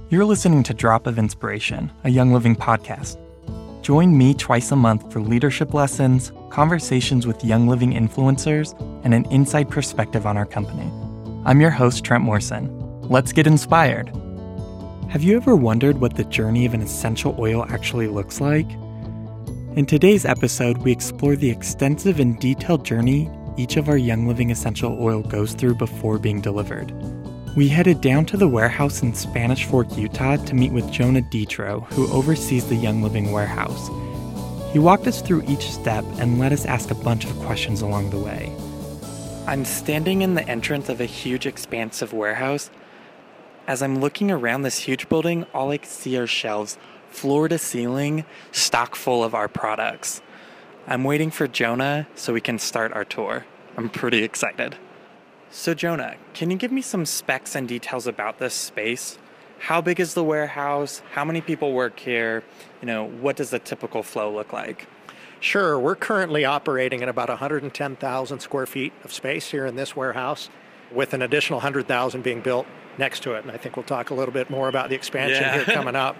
You're listening to Drop of Inspiration, a Young Living podcast. Join me twice a month for leadership lessons, conversations with Young Living influencers, and an inside perspective on our company. I'm your host, Trent Morrison. Let's get inspired. Have you ever wondered what the journey of an essential oil actually looks like? In today's episode, we explore the extensive and detailed journey each of our Young Living essential oil goes through before being delivered. We headed down to the warehouse in Spanish Fork, Utah to meet with Jonah Dietro, who oversees the Young Living warehouse. He walked us through each step and let us ask a bunch of questions along the way. I'm standing in the entrance of a huge, expansive warehouse. As I'm looking around this huge building, all I can see are shelves, floor to ceiling, stock full of our products. I'm waiting for Jonah so we can start our tour. I'm pretty excited. So Jonah, can you give me some specs and details about this space? How big is the warehouse? How many people work here? What does the typical flow look like? Sure. We're currently operating at about 110,000 square feet of space here in this warehouse, with an additional 100,000 being built next to it. And I think we'll talk a little bit more about the expansion here coming up.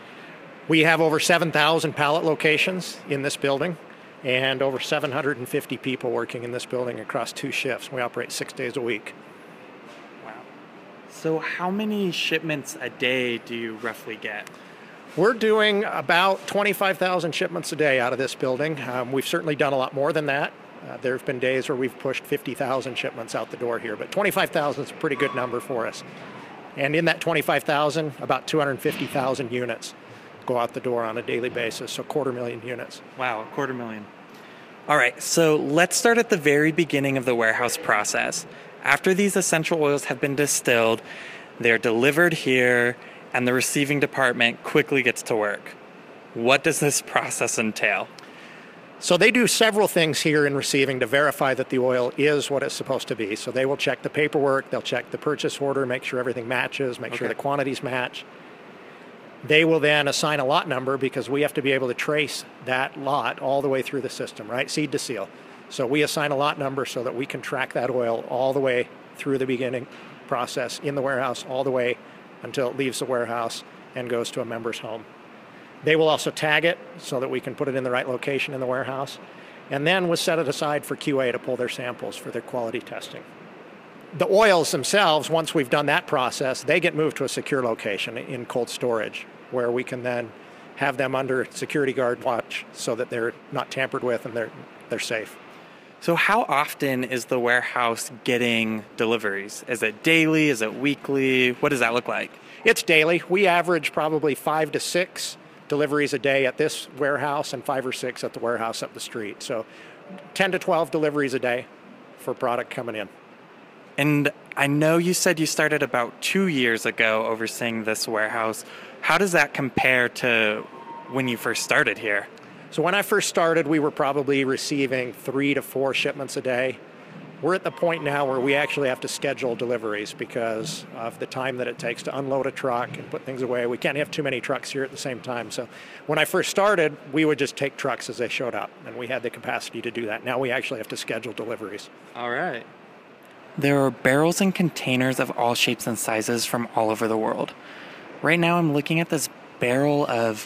We have over 7,000 pallet locations in this building, and over 750 people working in this building across 2 shifts. We operate 6 days a week. Wow. So how many shipments a day do you roughly get? We're doing about 25,000 shipments a day out of this building. We've certainly done a lot more than that. There have been days where we've pushed 50,000 shipments out the door here, but 25,000 is a pretty good number for us. And in that 25,000, about 250,000 units go out the door on a daily basis, so 250,000 units. Wow, 250,000. All right, so let's start at the very beginning of the warehouse process. After these essential oils have been distilled, they're delivered here, and the receiving department quickly gets to work. What does this process entail? So they do several things here in receiving to verify that the oil is what it's supposed to be. So they will check the paperwork, they'll check the purchase order, make sure everything matches, make sure the quantities match. They will then assign a lot number because we have to be able to trace that lot all the way through the system, right? Seed to seal. So we assign a lot number so that we can track that oil all the way through the beginning process in the warehouse, all the way until it leaves the warehouse and goes to a member's home. They will also tag it so that we can put it in the right location in the warehouse. And then we'll set it aside for QA to pull their samples for their quality testing. The oils themselves, once we've done that process, they get moved to a secure location in cold storage, where we can then have them under security guard watch so that they're not tampered with and they're safe. So how often is the warehouse getting deliveries? Is it daily? Is it weekly? What does that look like? It's daily. We average probably 5 to 6 deliveries a day at this warehouse and 5 or 6 at the warehouse up the street. So 10 to 12 deliveries a day for product coming in. And I know you said you started about 2 years ago overseeing this warehouse. How does that compare to when you first started here? So when I first started, we were probably receiving 3 to 4 shipments a day. We're at the point now where we actually have to schedule deliveries because of the time that it takes to unload a truck and put things away. We can't have too many trucks here at the same time. So when I first started, we would just take trucks as they showed up, and we had the capacity to do that. Now we actually have to schedule deliveries. All right. There are barrels and containers of all shapes and sizes from all over the world. Right now I'm looking at this barrel of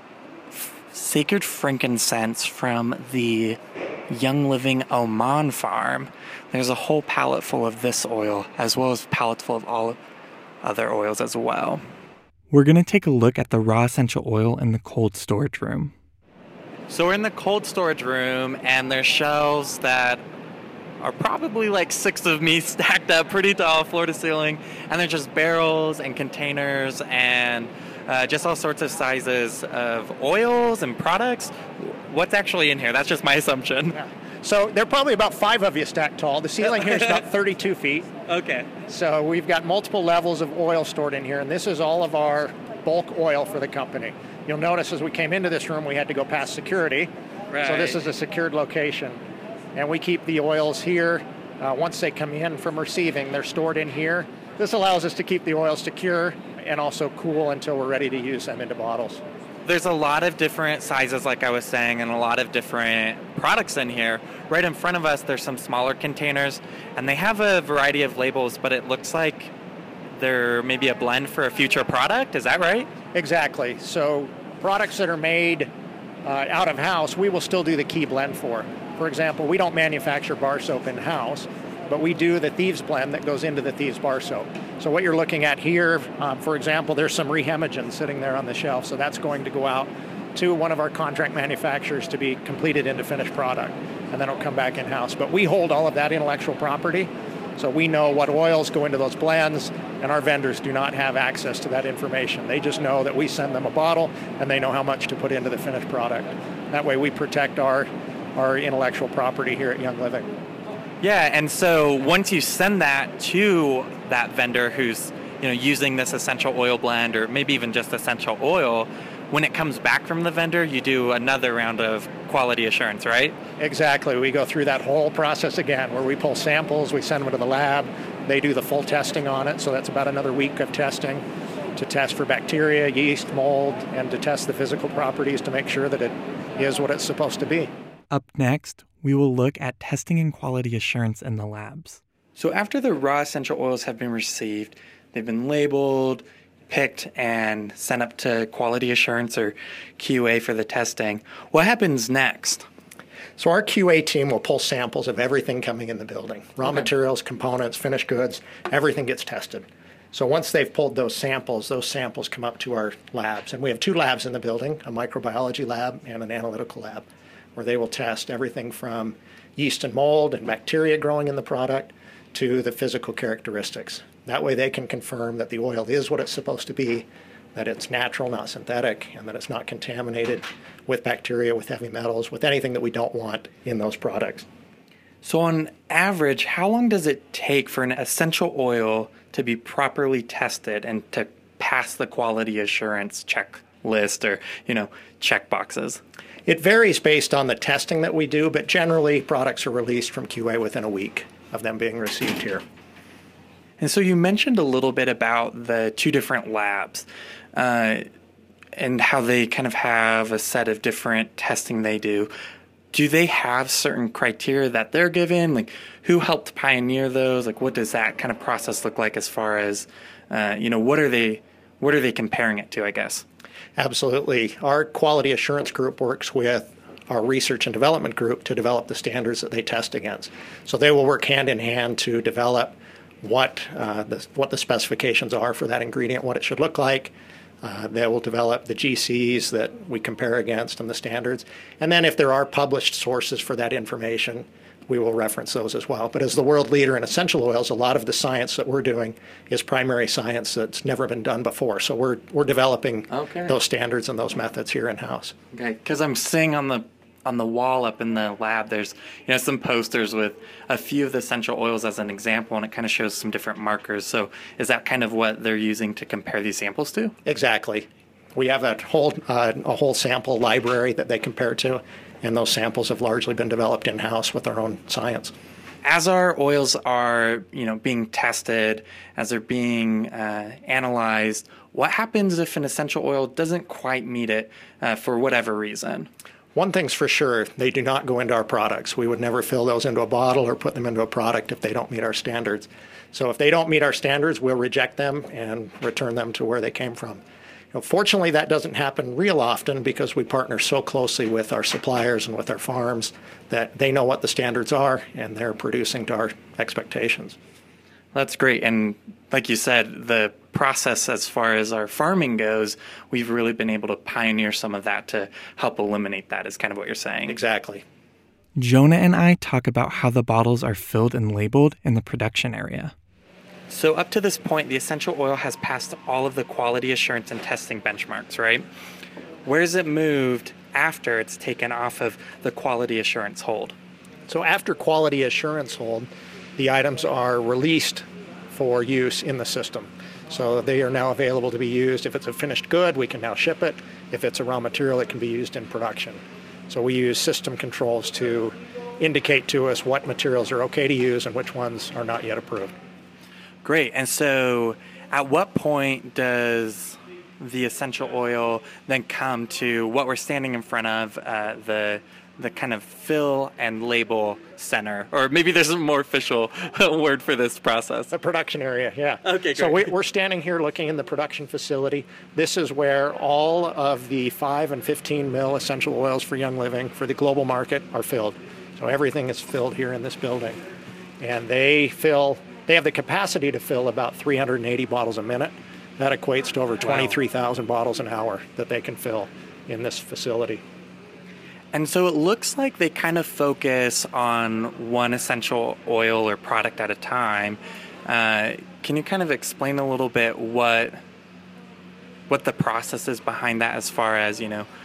sacred frankincense from the Young Living Oman farm. There's a whole pallet full of this oil, as well as pallets full of all other oils as well. We're going to take a look at the raw essential oil in the cold storage room. So we're in the cold storage room, and there's shelves that are probably like 6 of me stacked up pretty tall, floor to ceiling, and they're just barrels and containers and just all sorts of sizes of oils and products. What's actually in here? That's just my assumption. Yeah. So there are probably about 5 of you stacked tall. The ceiling here is about 32 feet. Okay. So we've got multiple levels of oil stored in here, and this is all of our bulk oil for the company. You'll notice as we came into this room, we had to go past security. Right. So this is a secured location. And we keep the oils here. Once they come in from receiving, they're stored in here. This allows us to keep the oils secure and also cool until we're ready to use them into bottles. There's a lot of different sizes, like I was saying, and a lot of different products in here. Right in front of us, there's some smaller containers, and they have a variety of labels, but it looks like they're maybe a blend for a future product. Is that right? Exactly. So products that are made out of house, we will still do the key blend for. For example, we don't manufacture bar soap in-house, but we do the Thieves blend that goes into the Thieves bar soap. So what you're looking at here, for example, there's some Rehemagen sitting there on the shelf, so that's going to go out to one of our contract manufacturers to be completed into finished product, and then it'll come back in-house. But we hold all of that intellectual property, so we know what oils go into those blends, and our vendors do not have access to that information. They just know that we send them a bottle, and they know how much to put into the finished product. That way we protect our intellectual property here at Young Living. Yeah, and so once you send that to that vendor who's using this essential oil blend or maybe even just essential oil, when it comes back from the vendor, you do another round of quality assurance, right? Exactly. We go through that whole process again where we pull samples, we send them to the lab, they do the full testing on it, so that's about another week of testing to test for bacteria, yeast, mold, and to test the physical properties to make sure that it is what it's supposed to be. Up next, we will look at testing and quality assurance in the labs. So after the raw essential oils have been received, they've been labeled, picked, and sent up to quality assurance or QA for the testing. What happens next? So our QA team will pull samples of everything coming in the building. Raw materials, components, finished goods, everything gets tested. So once they've pulled those samples come up to our labs. And we have 2 labs in the building, a microbiology lab and an analytical lab, where they will test everything from yeast and mold and bacteria growing in the product to the physical characteristics. That way they can confirm that the oil is what it's supposed to be, that it's natural, not synthetic, and that it's not contaminated with bacteria, with heavy metals, with anything that we don't want in those products. So on average, how long does it take for an essential oil to be properly tested and to pass the quality assurance checklist or, check boxes? It varies based on the testing that we do, but generally products are released from QA within a week of them being received here. And so you mentioned a little bit about the 2 different labs and how they kind of have a set of different testing they do. Do they have certain criteria that they're given? Like, who helped pioneer those? Like, what does that kind of process look like as far as, what are they comparing it to, I guess? Absolutely. Our quality assurance group works with our research and development group to develop the standards that they test against. So they will work hand in hand to develop what the specifications are for that ingredient, what it should look like. They will develop the GCs that we compare against and the standards. And then if there are published sources for that information, we will reference those as well. But as the world leader in essential oils, a lot of the science that we're doing is primary science that's never been done before. So we're developing those standards and those methods here in-house. Okay, because I'm seeing on the wall up in the lab, there's some posters with a few of the essential oils as an example, and it kind of shows some different markers. So is that kind of what they're using to compare these samples to? Exactly. We have a whole sample library that they compare to, and those samples have largely been developed in-house with our own science. As our oils are, being tested, as they're being analyzed, what happens if an essential oil doesn't quite meet it for whatever reason? One thing's for sure, they do not go into our products. We would never fill those into a bottle or put them into a product if they don't meet our standards. So if they don't meet our standards, we'll reject them and return them to where they came from. Fortunately, that doesn't happen real often because we partner so closely with our suppliers and with our farms that they know what the standards are and they're producing to our expectations. That's great. And like you said, the process as far as our farming goes, we've really been able to pioneer some of that to help eliminate that, is kind of what you're saying. Exactly. Jonah and I talk about how the bottles are filled and labeled in the production area. So up to this point, the essential oil has passed all of the quality assurance and testing benchmarks, right? Where is it moved after it's taken off of the quality assurance hold? So after quality assurance hold, the items are released for use in the system. So they are now available to be used. If it's a finished good, we can now ship it. If it's a raw material, it can be used in production. So we use system controls to indicate to us what materials are okay to use and which ones are not yet approved. Great. And so at what point does the essential oil then come to what we're standing in front of, the the kind of fill and label center, or maybe there's a more official word for this process. The production area, yeah. Okay, great. So we're standing here looking in the production facility. This is where all of the 5 and 15 mil essential oils for Young Living for the global market are filled. So everything is filled here in this building. And they have the capacity to fill about 380 bottles a minute. That equates to over 23,000 bottles an hour that they can fill in this facility. And so it looks like they kind of focus on one essential oil or product at a time. Can you kind of explain a little bit what the process is behind that, as far as,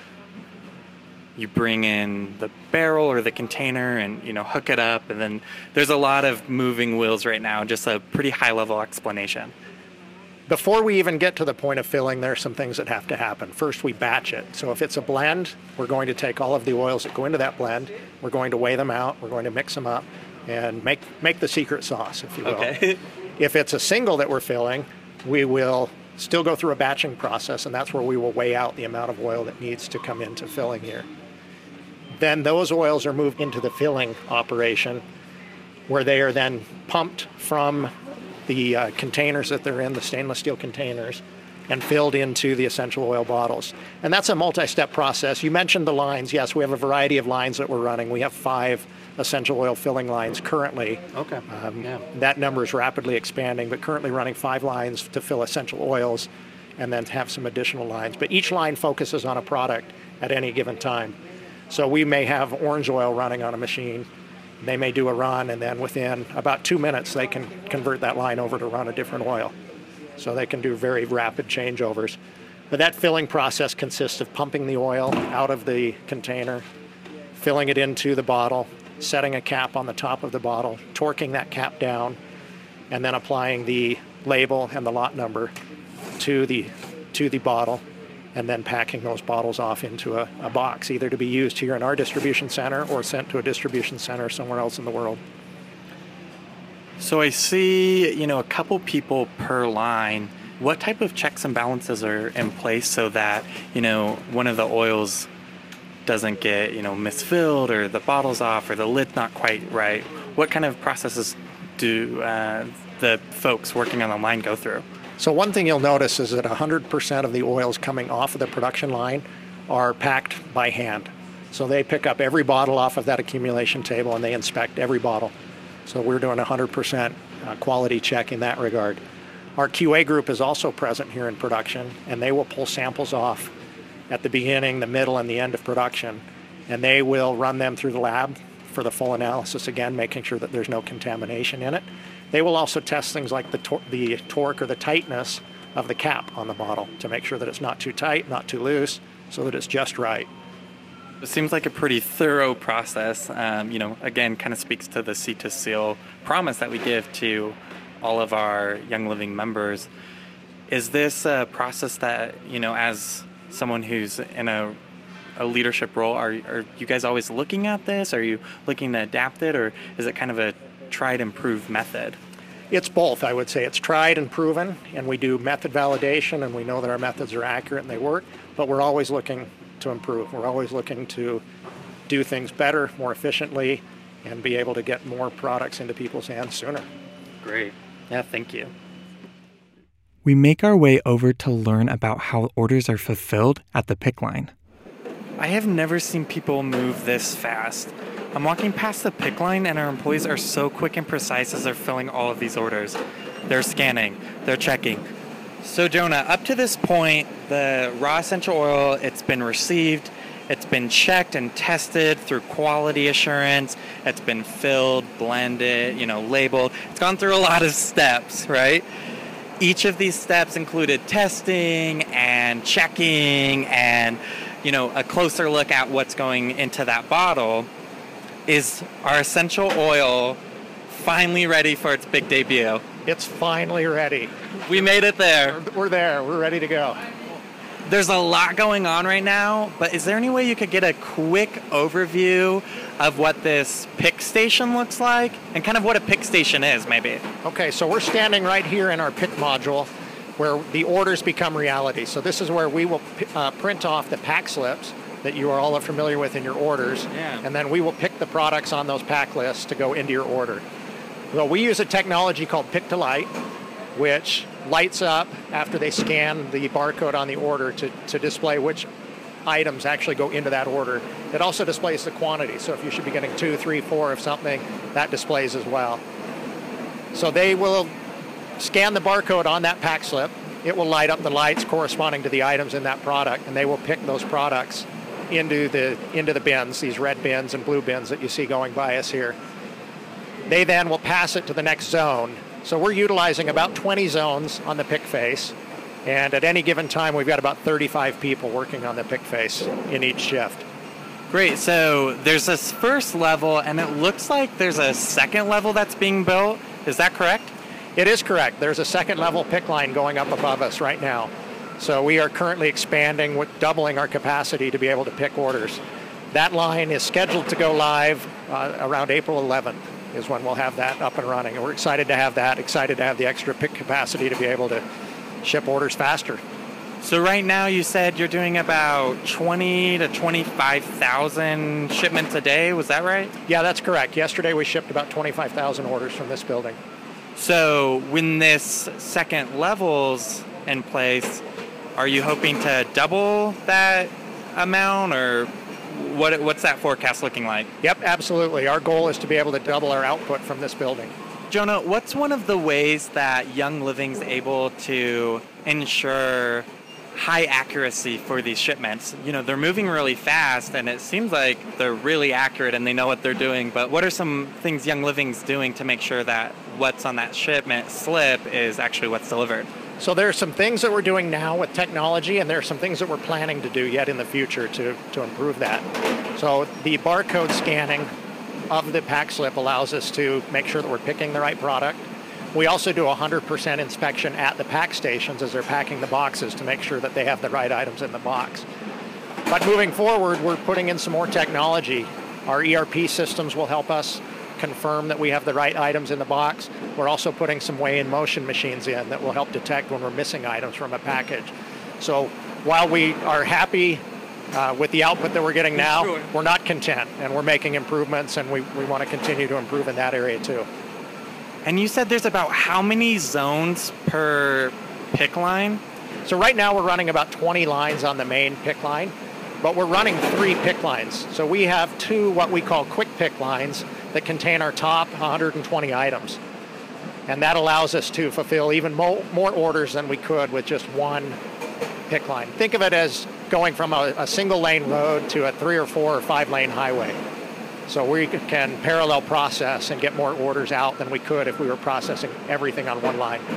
you bring in the barrel or the container and, hook it up, and then there's a lot of moving wheels right now, just a pretty high-level explanation. Before we even get to the point of filling, there are some things that have to happen. First, we batch it. So if it's a blend, we're going to take all of the oils that go into that blend, we're going to weigh them out, we're going to mix them up, and make the secret sauce, if you will. Okay. If it's a single that we're filling, we will still go through a batching process, and that's where we will weigh out the amount of oil that needs to come into filling here. Then those oils are moved into the filling operation, where they are then pumped from the containers that they're in, the stainless steel containers, and filled into the essential oil bottles. And that's a multi-step process. You mentioned the lines. Yes, we have a variety of lines that we're running. We have 5 essential oil filling lines currently. Okay. That number is rapidly expanding, but currently running 5 lines to fill essential oils, and then have some additional lines. But each line focuses on a product at any given time. So we may have orange oil running on a machine. They may do a run, and then within about 2 minutes, they can convert that line over to run a different oil. So they can do very rapid changeovers. But that filling process consists of pumping the oil out of the container, filling it into the bottle, setting a cap on the top of the bottle, torquing that cap down, and then applying the label and the lot number to the bottle, and then packing those bottles off into a box, either to be used here in our distribution center or sent to a distribution center somewhere else in the world. So I see, a couple people per line. What type of checks and balances are in place so that, one of the oils doesn't get, misfilled, or the bottle's off, or the lid's not quite right? What kind of processes do the folks working on the line go through? So one thing you'll notice is that 100% of the oils coming off of the production line are packed by hand. So they pick up every bottle off of that accumulation table, and they inspect every bottle. So we're doing 100% quality check in that regard. Our QA group is also present here in production, and they will pull samples off at the beginning, the middle, and the end of production. And they will run them through the lab for the full analysis, again, making sure that there's no contamination in it. They will also test things like the torque or the tightness of the cap on the bottle to make sure that it's not too tight, not too loose, so that it's just right. It seems like a pretty thorough process. Again, kind of speaks to the Seed to Seal promise that we give to all of our Young Living members. Is this a process that, as someone who's in a leadership role, are you guys always looking at this? Are you looking to adapt it, or is it kind of a tried and proved method? It's both, I would say. It's tried and proven, and we do method validation, and we know that our methods are accurate and they work, but we're always looking to improve. We're always looking to do things better, more efficiently, and be able to get more products into people's hands sooner. Great. Yeah, thank you. We make our way over to learn about how orders are fulfilled at the pick line. I have never seen people move this fast. I'm walking past the pick line, and our employees are so quick and precise as they're filling all of these orders. They're scanning, they're checking. So Jonah, up to this point, the raw essential oil, it's been received, it's been checked and tested through quality assurance, it's been filled, blended, labeled. It's gone through a lot of steps, right? Each of these steps included testing and checking and, a closer look at what's going into that bottle. Is our essential oil finally ready for its big debut? It's finally ready. We made it there. We're there. We're ready to go. There's a lot going on right now, but is there any way you could get a quick overview of what this pick station looks like and kind of what a pick station is, maybe? Okay, so we're standing right here in our pick module where the orders become reality. So this is where we will print off the pack slips that you are all familiar with in your orders. Yeah. And then we will pick the products on those pack lists to go into your order. Well, we use a technology called Pick to Light, which lights up after they scan the barcode on the order to display which items actually go into that order. It also displays the quantity. So if you should be getting 2, 3, 4 of something, that displays as well. So they will scan the barcode on that pack slip. It will light up the lights corresponding to the items in that product, and they will pick those products into the bins, these red bins and blue bins that you see going by us here. They then will pass it to the next zone. So we're utilizing about 20 zones on the pick face, and at any given time we've got about 35 people working on the pick face in each shift. Great. So there's this first level, and it looks like there's a second level that's being built. Is that correct? It is correct. There's a second level pick line going up above us right now. So we are currently expanding, with doubling our capacity to be able to pick orders. That line is scheduled to go live around April 11th is when we'll have that up and running. And we're excited to have that, excited to have the extra pick capacity to be able to ship orders faster. So right now you said you're doing about 20 to 25,000 shipments a day. Was that right? Yeah, that's correct. Yesterday we shipped about 25,000 orders from this building. So when this second level's in place, are you hoping to double that amount, or what's that forecast looking like? Yep, absolutely. Our goal is to be able to double our output from this building. Jonah, what's one of the ways that Young Living's able to ensure high accuracy for these shipments? You know, they're moving really fast, and it seems like they're really accurate and they know what they're doing, but what are some things Young Living's doing to make sure that what's on that shipment slip is actually what's delivered? So there are some things that we're doing now with technology, and there are some things that we're planning to do yet in the future to improve that. So the barcode scanning of the pack slip allows us to make sure that we're picking the right product. We also do 100% inspection at the pack stations as they're packing the boxes to make sure that they have the right items in the box. But moving forward, we're putting in some more technology. Our ERP systems will help us confirm that we have the right items in the box. We're also putting some weigh-in motion machines in that will help detect when we're missing items from a package. So while we are happy with the output that we're getting now, we're not content, and we're making improvements, and we want to continue to improve in that area too. And you said there's about how many zones per pick line? So right now we're running about 20 lines on the main pick line, but we're running 3 pick lines. So we have 2 what we call quick pick lines that contain our top 120 items. And that allows us to fulfill even more orders than we could with just 1 pick line. Think of it as going from a single lane road to a 3 or 4 or 5 lane highway. So we can parallel process and get more orders out than we could if we were processing everything on one line.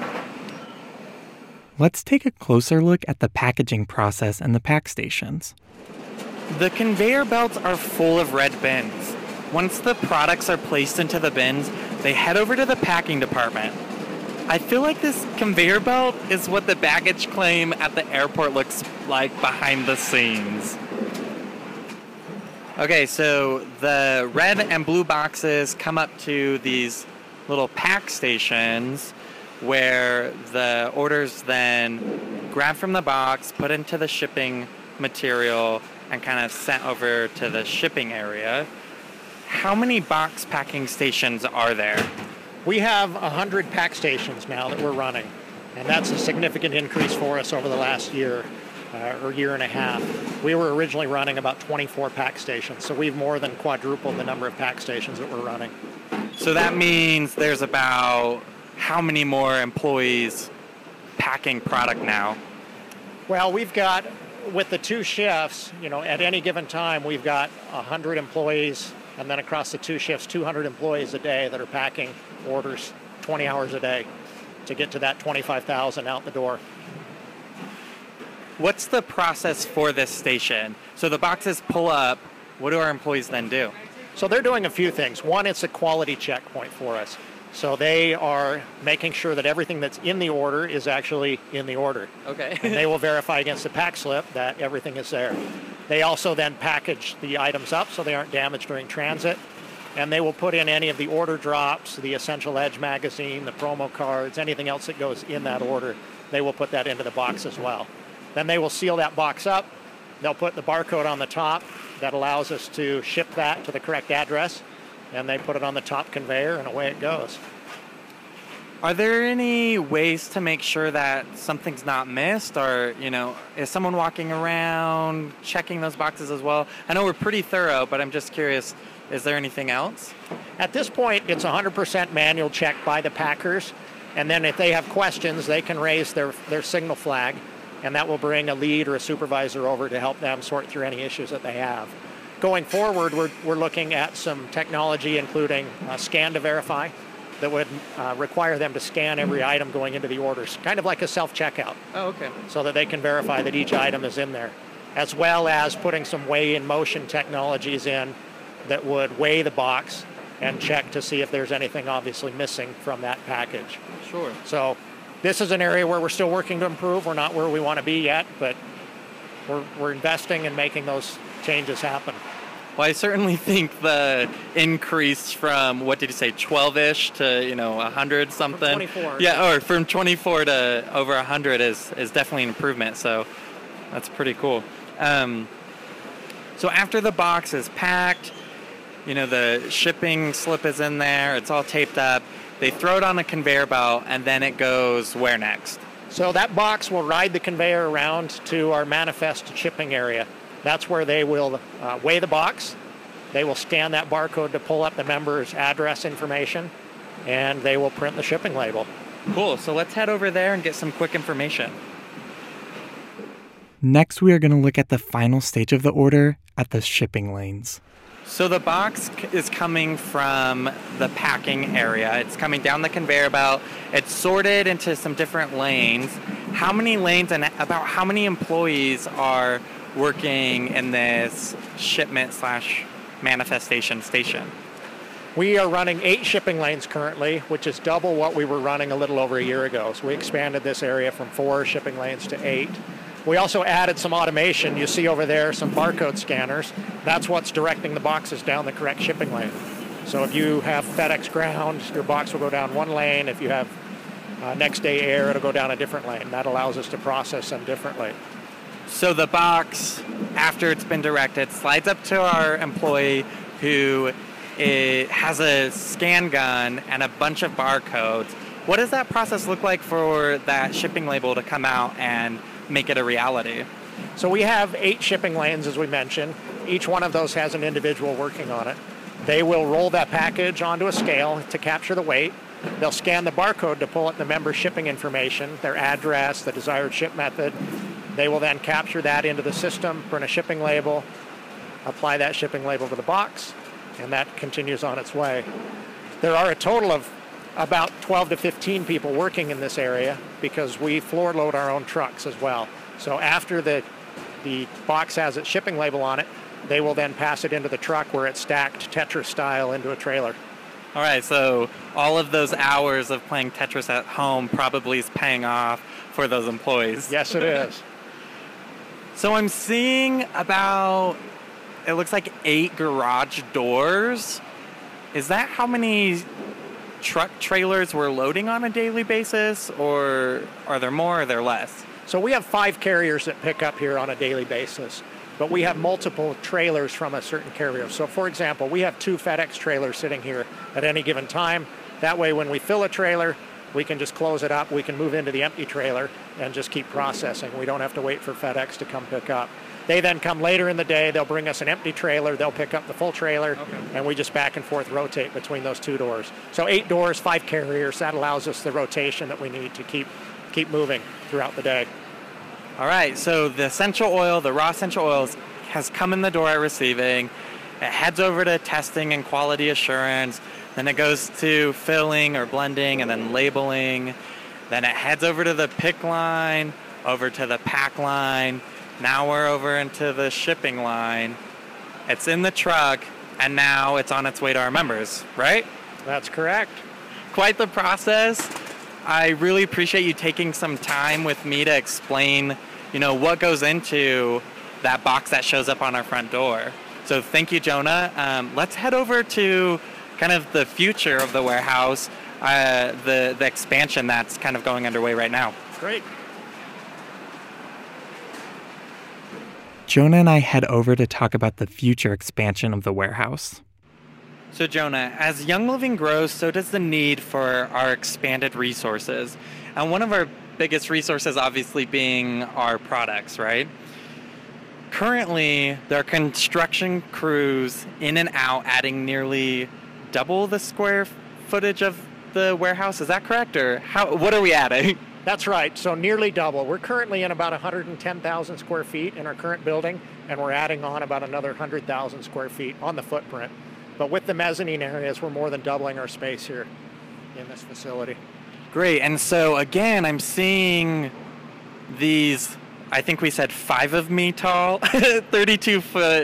Let's take a closer look at the packaging process and the pack stations. The conveyor belts are full of red bins. Once the products are placed into the bins, they head over to the packing department. I feel like this conveyor belt is what the baggage claim at the airport looks like behind the scenes. Okay, so the red and blue boxes come up to these little pack stations where the orders then grab from the box, put into the shipping material, and kind of sent over to the shipping area. How many box packing stations are there? We have 100 pack stations now that we're running, and that's a significant increase for us over the last year or year and a half. We were originally running about 24 pack stations, so we've more than quadrupled the number of pack stations that we're running. So that means there's about how many more employees packing product now? Well, we've got, with the 2 shifts, at any given time, we've got 100 employees, and then across the 2 shifts, 200 employees a day that are packing orders 20 hours a day to get to that 25,000 out the door. What's the process for this station? So the boxes pull up. What do our employees then do? So they're doing a few things. One, it's a quality checkpoint for us. So they are making sure that everything that's in the order is actually in the order. Okay. And they will verify against the pack slip that everything is there. They also then package the items up so they aren't damaged during transit. And they will put in any of the order drops, the Essential Edge magazine, the promo cards, anything else that goes in that order. They will put that into the box as well. Then they will seal that box up, They'll put the barcode on the top that allows us to ship that to the correct address, and they put it on the top conveyor, and away it goes. Are there any ways to make sure that something's not missed, or, is someone walking around checking those boxes as well? I know we're pretty thorough, but I'm just curious, is there anything else? At this point, it's 100% manual check by the packers, and then if they have questions, they can raise their signal flag, and that will bring a lead or a supervisor over to help them sort through any issues that they have. Going forward, we're looking at some technology, including scan to verify, that would require them to scan every item going into the orders, kind of like a self-checkout. Oh, okay. So that they can verify that each item is in there, as well as putting some weigh-in-motion technologies in that would weigh the box and check to see if there's anything obviously missing from that package. Sure. So this is an area where we're still working to improve. We're not where we want to be yet, but we're investing in making those changes happen. Well, I certainly think the increase from, what did you say, 12-ish to, 100 something? From 24. Yeah, or from 24 to over 100 is definitely an improvement, so that's pretty cool. So after the box is packed, the shipping slip is in there, it's all taped up, they throw it on a conveyor belt, and then it goes where next? So that box will ride the conveyor around to our manifest shipping area. That's where they will weigh the box. They will scan that barcode to pull up the member's address information, and they will print the shipping label. Cool. So let's head over there and get some quick information. Next, we are going to look at the final stage of the order at the shipping lanes. So the box is coming from the packing area. It's coming down the conveyor belt. It's sorted into some different lanes. How many lanes and about how many employees are working in this shipment/manifestation station? We are running 8 shipping lanes currently, which is double what we were running a little over a year ago. So we expanded this area from 4 shipping lanes to 8. We also added some automation. You see over there some barcode scanners. That's what's directing the boxes down the correct shipping lane. So if you have FedEx Ground, your box will go down one lane. If you have Next Day Air, it'll go down a different lane. That allows us to process them differently. So the box, after it's been directed, slides up to our employee who has a scan gun and a bunch of barcodes. What does that process look like for that shipping label to come out and make it a reality? So we have 8 shipping lanes, as we mentioned. Each one of those has an individual working on it. They will roll that package onto a scale to capture the weight. They'll scan the barcode to pull up the member's shipping information, their address, the desired ship method. They will then capture that into the system, print a shipping label, apply that shipping label to the box, and that continues on its way. There are a total of about 12 to 15 people working in this area because we floor load our own trucks as well. So after the box has its shipping label on it, they will then pass it into the truck where it's stacked Tetris style into a trailer. All right, so all of those hours of playing Tetris at home probably is paying off for those employees. Yes, it is. So I'm seeing about, it looks like 8 garage doors. Is that how many truck trailers we're loading on a daily basis, or are there more or are there less? So we have 5 carriers that pick up here on a daily basis, but we have multiple trailers from a certain carrier. So for example, we have 2 FedEx trailers sitting here at any given time. That way when we fill a trailer, we can just close it up, we can move into the empty trailer and just keep processing. We don't have to wait for FedEx to come pick up. They then come later in the day, they'll bring us an empty trailer, they'll pick up the full trailer, and we just back and forth rotate between those 2 doors. So 8 doors, 5 carriers, that allows us the rotation that we need to keep moving throughout the day. All right, so the essential oil, the raw essential oils, has come in the door at receiving. It heads over to testing and quality assurance. Then it goes to filling or blending and then labeling. Then it heads over to the pick line, over to the pack line. Now we're over into the shipping line. It's in the truck, and now it's on its way to our members, right? That's correct. Quite the process. I really appreciate you taking some time with me to explain, what goes into that box that shows up on our front door. So thank you, Jonah. Let's head over to kind of the future of the warehouse, the expansion that's kind of going underway right now. Great. Jonah and I head over to talk about the future expansion of the warehouse. So Jonah, as Young Living grows, so does the need for our expanded resources. And one of our biggest resources obviously being our products, right? Currently, there are construction crews in and out adding nearly double the square footage of the warehouse. Is that correct? Or what are we adding? That's right. So nearly double. We're currently in about 110,000 square feet in our current building, and we're adding on about another 100,000 square feet on the footprint. But with the mezzanine areas, we're more than doubling our space here in this facility. Great. And so, again, I'm seeing these, I think we said 5 of me tall, 32-foot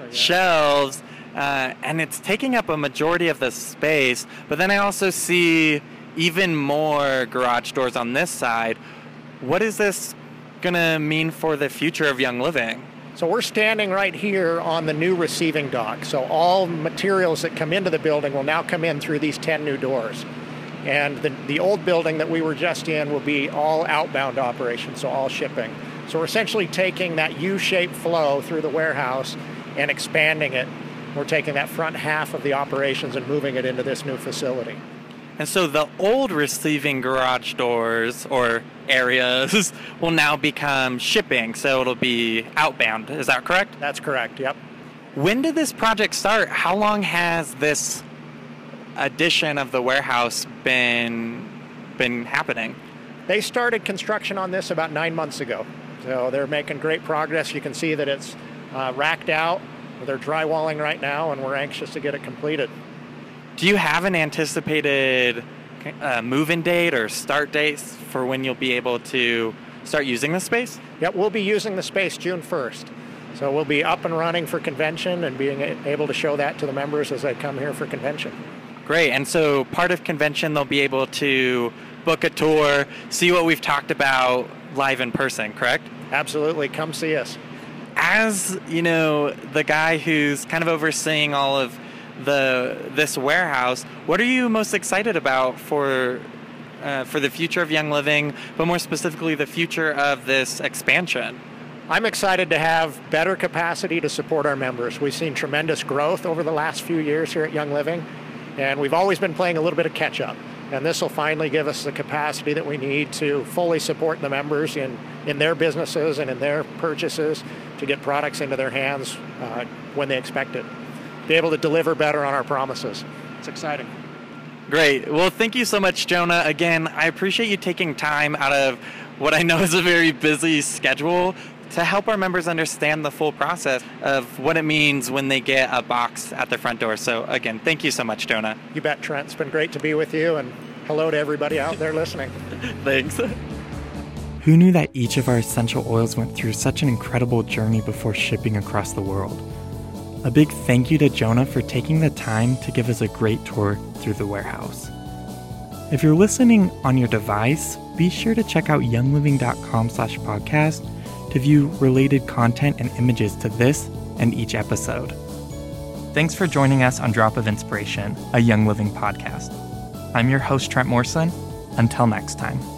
shelves, and it's taking up a majority of the space. But then I also see even more garage doors on this side. What is this going to mean for the future of Young Living? So we're standing right here on the new receiving dock. So all materials that come into the building will now come in through these 10 new doors. And the old building that we were just in will be all outbound operations, so all shipping. So we're essentially taking that U-shaped flow through the warehouse and expanding it. We're taking that front half of the operations and moving it into this new facility. And so the old receiving garage doors or areas will now become shipping, so it'll be outbound. Is that correct? That's correct, yep. When did this project start? How long has this addition of the warehouse been happening? They started construction on this about 9 months ago. So they're making great progress. You can see that it's racked out. They're drywalling right now, and we're anxious to get it completed. Do you have an anticipated move-in date or start dates for when you'll be able to start using the space? Yep, we'll be using the space June 1st. So we'll be up and running for convention and being able to show that to the members as they come here for convention. Great. And so part of convention, they'll be able to book a tour, see what we've talked about live in person, correct? Absolutely. Come see us. As, the guy who's kind of overseeing all of this warehouse, what are you most excited about for the future of Young Living, but more specifically the future of this expansion? I'm excited to have better capacity to support our members. We've seen tremendous growth over the last few years here at Young Living, and we've always been playing a little bit of catch up. And this will finally give us the capacity that we need to fully support the members in their businesses and in their purchases to get products into their hands when they expect it. Be able to deliver better on our promises. It's exciting. Great. Well, thank you so much, Jonah. Again, I appreciate you taking time out of what I know is a very busy schedule to help our members understand the full process of what it means when they get a box at their front door. So again, thank you so much, Jonah. You bet, Trent. It's been great to be with you, and hello to everybody out there listening. Thanks. Who knew that each of our essential oils went through such an incredible journey before shipping across the world? A big thank you to Jonah for taking the time to give us a great tour through the warehouse. If you're listening on your device, be sure to check out youngliving.com/podcast to view related content and images to this and each episode. Thanks for joining us on Drop of Inspiration, a Young Living podcast. I'm your host, Trent Morrison. Until next time.